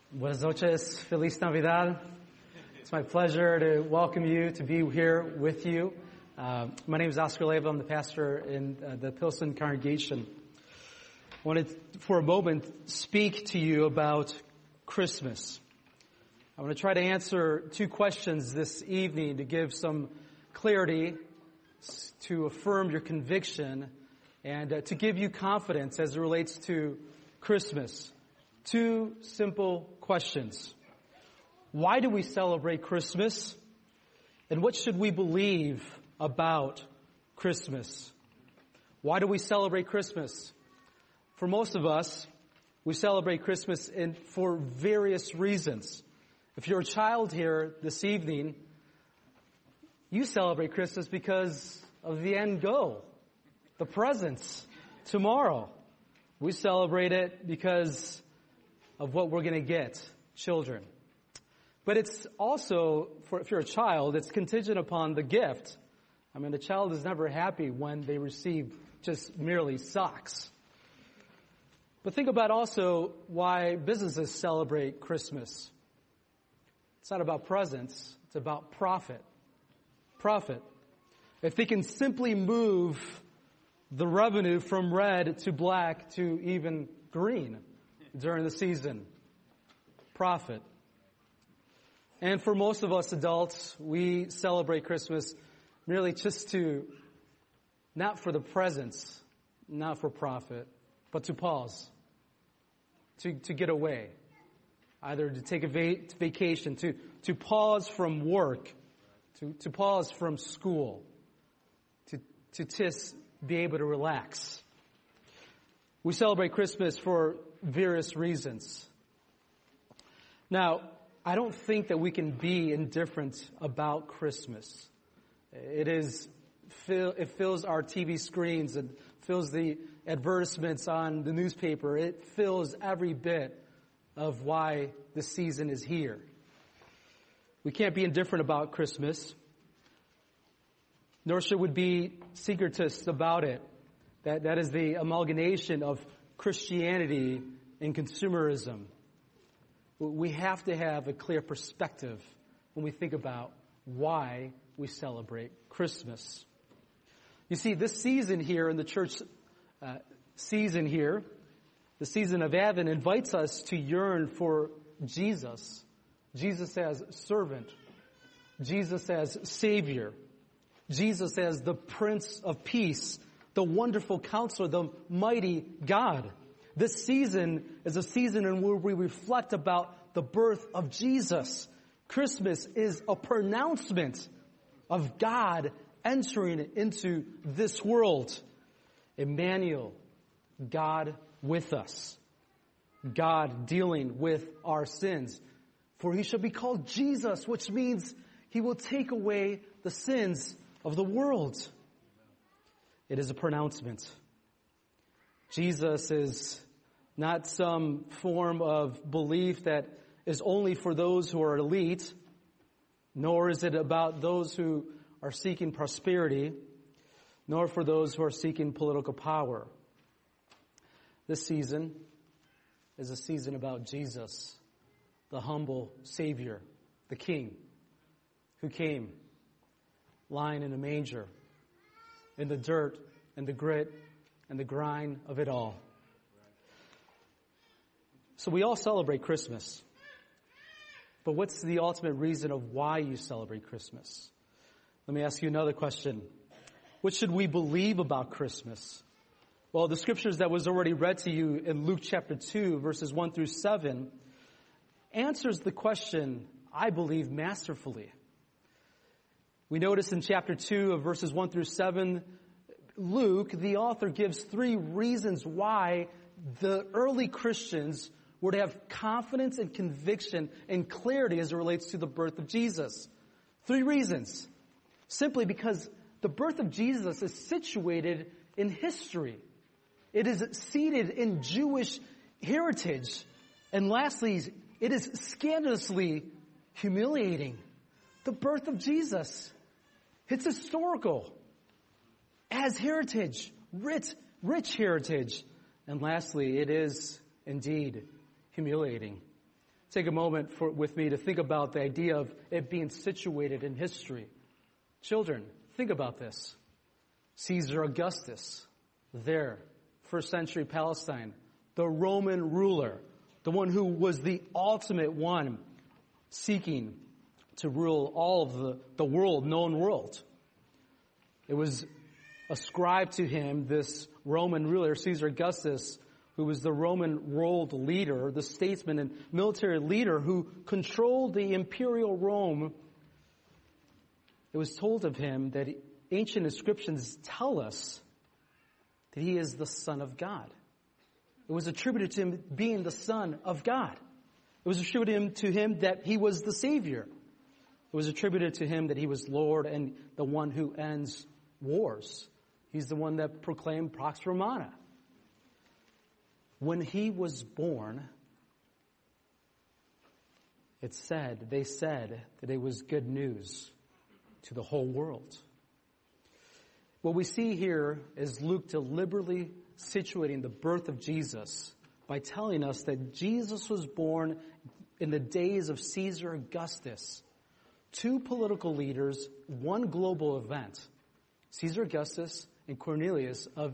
Buenas noches, Feliz Navidad. It's my pleasure to welcome you, to be here with you. My name is Oscar Leyva. I'm the pastor in the Pilsen congregation. I wanted for a moment speak to you about Christmas. I want to try to answer two questions this evening to give some clarity, to affirm your conviction, and to give you confidence as it relates to Christmas. Two simple questions. Why do we celebrate Christmas? And what should we believe about Christmas? Why do we celebrate Christmas? For most of us, we celebrate Christmas for various reasons. If you're a child here this evening, you celebrate Christmas because of the end goal, the presents, tomorrow. We celebrate it because of what we're going to get, children. But it's also, if you're a child, it's contingent upon the gift. I mean, the child is never happy when they receive just merely socks. But think about also why businesses celebrate Christmas. It's not about presents, it's about profit. Profit. If they can simply move the revenue from red to black to even green during the season. Profit. And for most of us adults, we celebrate Christmas merely just not for the presents, not for profit, but to pause, to get away, either to take a vacation, to pause from work, to pause from school, to just be able to relax. We celebrate Christmas for various reasons. Now, I don't think that we can be indifferent about Christmas. It fills our TV screens, it fills the advertisements on the newspaper, it fills every bit of why the season is here. We can't be indifferent about Christmas, nor should we be secretists about it. That is the amalgamation of Christianity and consumerism. We have to have a clear perspective when we think about why we celebrate Christmas. You see, this season here in the church season here, the season of Advent, invites us to yearn for Jesus. Jesus as servant. Jesus as Savior. Jesus as the Prince of Peace. The wonderful Counselor, the mighty God. This season is a season in where we reflect about the birth of Jesus. Christmas is a pronouncement of God entering into this world. Emmanuel, God with us. God dealing with our sins. For he shall be called Jesus, which means he will take away the sins of the world. It is a pronouncement. Jesus is not some form of belief that is only for those who are elite, nor is it about those who are seeking prosperity, nor for those who are seeking political power. This season is a season about Jesus, the humble Savior, the King, who came lying in a manger, in the dirt and the grit and the grind of it all. So we all celebrate Christmas. But what's the ultimate reason of why you celebrate Christmas? Let me ask you another question. What should we believe about Christmas? Well, the scriptures that was already read to you in Luke chapter 2, verses 1 through 7, answers the question, I believe, masterfully. We notice in chapter 2 of verses 1 through 7, Luke, the author, gives three reasons why the early Christians would have confidence and conviction and clarity as it relates to the birth of Jesus. Three reasons. Simply because the birth of Jesus is situated in history. It is seated in Jewish heritage. And lastly, it is scandalously humiliating. The birth of Jesus. It's historical. As heritage. Rich heritage. And lastly, it is indeed humiliating. take a moment with me to think about the idea of it being situated in history. Children, think about this. Caesar Augustus, there, first century Palestine, the Roman ruler, the one who was the ultimate one seeking to rule all of the world, known world. It was ascribed to him, this Roman ruler, Caesar Augustus, who was the Roman world leader, the statesman and military leader who controlled the imperial Rome. It was told of him that ancient inscriptions tell us that he is the Son of God. It was attributed to him being the Son of God. It was attributed to him that he was the Savior. It was attributed to him that he was Lord and the one who ends wars. He's the one that proclaimed Pax Romana. When he was born, they said that it was good news to the whole world. What we see here is Luke deliberately situating the birth of Jesus by telling us that Jesus was born in the days of Caesar Augustus. Two political leaders, one global event. Caesar Augustus and Cornelius of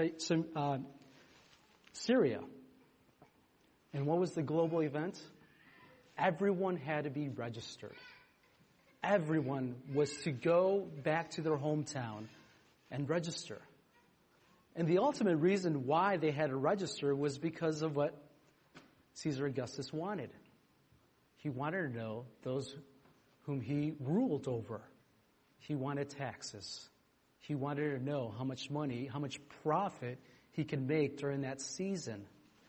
Syria. And what was the global event? Everyone had to be registered. Everyone was to go back to their hometown and register. And the ultimate reason why they had to register was because of what Caesar Augustus wanted. He wanted to know those whom he ruled over. He wanted taxes. He wanted to know how much money, how much profit he could make during that season.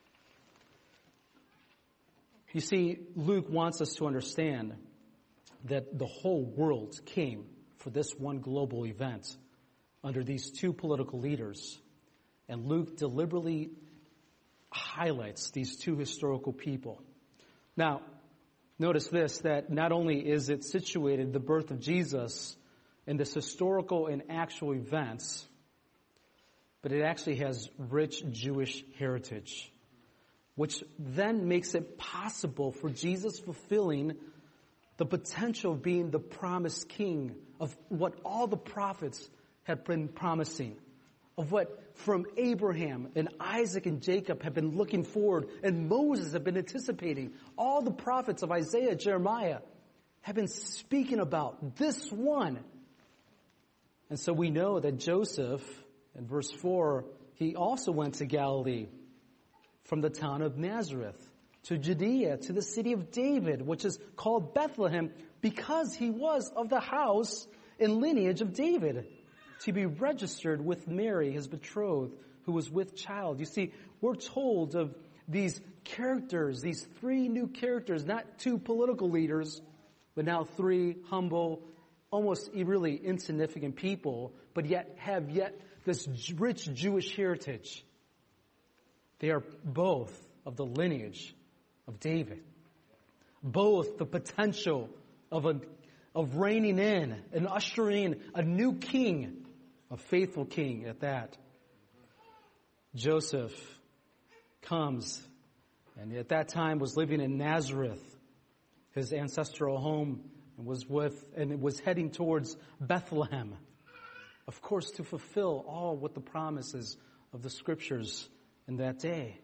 You see, Luke wants us to understand that the whole world came for this one global event under these two political leaders. And Luke deliberately highlights these two historical people. Now, notice this, that not only is it situated, the birth of Jesus, in this historical and actual events, but it actually has rich Jewish heritage, which then makes it possible for Jesus fulfilling the potential of being the promised king of what all the prophets have been promising, of what from Abraham and Isaac and Jacob have been looking forward, and Moses have been anticipating. All the prophets of Isaiah, Jeremiah have been speaking about this one. And so we know that Joseph, in verse 4, he also went to Galilee from the town of Nazareth to Judea, to the city of David, which is called Bethlehem, because he was of the house and lineage of David, to be registered with Mary, his betrothed, who was with child. You see, we're told of these characters, these three new characters, not two political leaders, but now three humble, almost really insignificant people, but yet this rich Jewish heritage. They are both of the lineage of David. Both the potential of reigning in and ushering in a new king, a faithful king at that. Joseph comes and at that time was living in Nazareth, his ancestral home, and was heading towards Bethlehem, of course, to fulfill all what the promises of the scriptures in that day.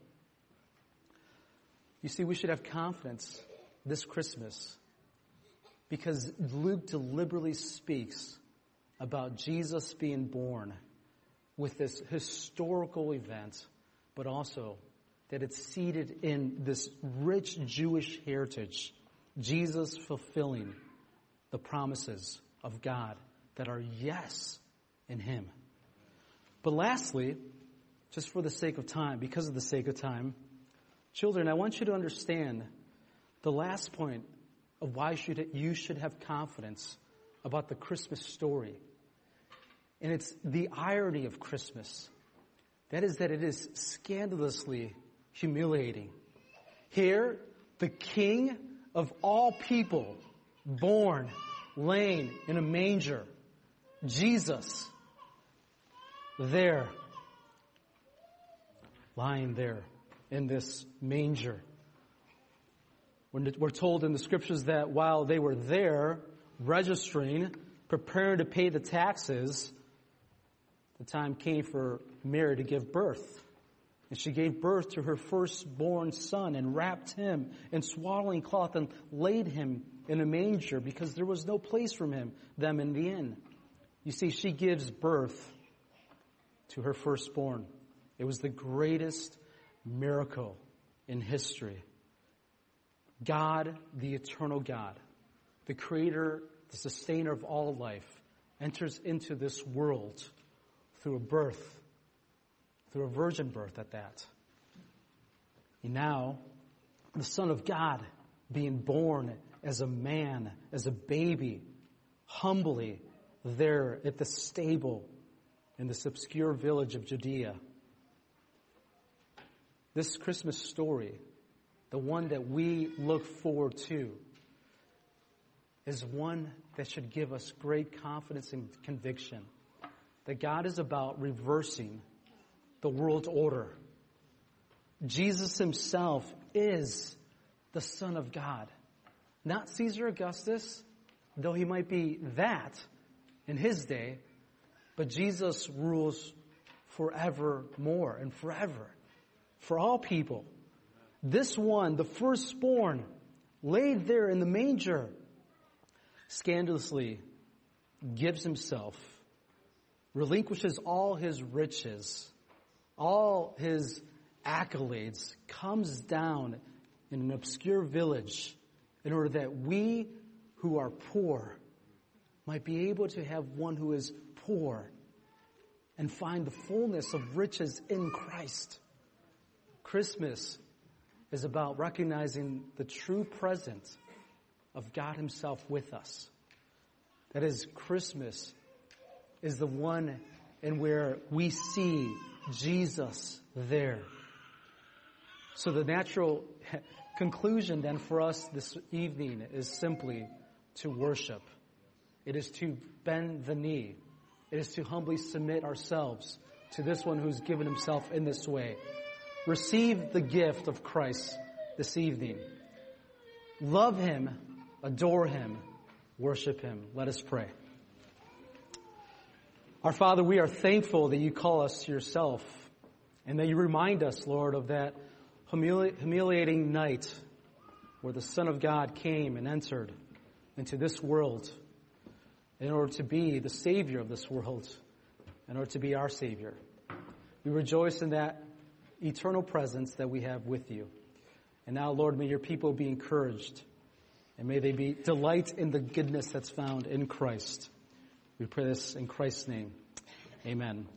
You see, we should have confidence this Christmas because Luke deliberately speaks about Jesus being born with this historical event, but also that it's seated in this rich Jewish heritage, Jesus fulfilling the promises of God that are yes in him. But lastly, just for the sake of time, because of the sake of time, children, I want you to understand the last point of why you should have confidence about the Christmas story. And it's the irony of Christmas. That is that it is scandalously humiliating. Here, the King of all people, born, laying in a manger, Jesus, there, lying there in this manger. We're told in the scriptures that while they were there, registering, preparing to pay the taxes, the time came for Mary to give birth. And she gave birth to her firstborn son and wrapped him in swaddling cloth and laid him in a manger because there was no place for them in the inn. You see, she gives birth to her firstborn. It was the greatest miracle in history. God, the eternal God, the creator, the sustainer of all life, enters into this world through a birth, through a virgin birth at that. And now, the Son of God being born as a man, as a baby, humbly there at the stable in this obscure village of Judea. This Christmas story, the one that we look forward to, is one that should give us great confidence and conviction that God is about reversing the world order. Jesus himself is the Son of God. Not Caesar Augustus, though he might be that in his day, but Jesus rules forevermore and forever for all people. This one, the firstborn, laid there in the manger, scandalously gives himself, relinquishes all his riches, all his accolades, comes down in an obscure village in order that we who are poor might be able to have one who is poor and find the fullness of riches in Christ. Christmas is about recognizing the true presence of God himself with us. That is, Christmas is the one in where we see Jesus there. So the natural conclusion then for us this evening is simply to worship. It is to bend the knee. It is to humbly submit ourselves to this one who's given himself in this way. Receive the gift of Christ this evening. Love him, adore him, worship him. Let us pray. Our Father, we are thankful that you call us to yourself and that you remind us, Lord, of that humiliating night where the Son of God came and entered into this world in order to be the Savior of this world, in order to be our Savior. We rejoice in that eternal presence that we have with you. And now, Lord, may your people be encouraged, and may they be delight in the goodness that's found in Christ. We pray this in Christ's name. Amen.